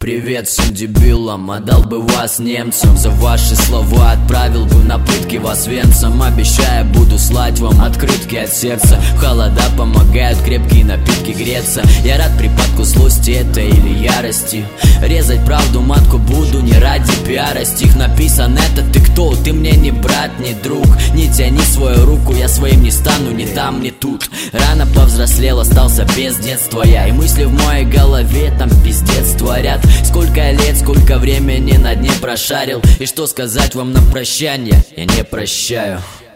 привет всем дебилам, отдал бы вас немцам. За ваши слова отправил бы на пытки вас венцам. Обещая, буду слать вам открытки от сердца. В холода помогают крепкие напитки греться. Я рад припадку злости это или ярости. Резать правду матку буду не ради пиара. Стих написан, это ты кто? Ты мне не брат, не друг. Не тяни свою руку, я своим не стану ни там, ни тут. Рано повзрослел, остался без детства я. И мысли в моей голове там пиздец творят. Сколько лет, сколько времени на дне прошарил. И что сказать вам на прощание, я не прощаю.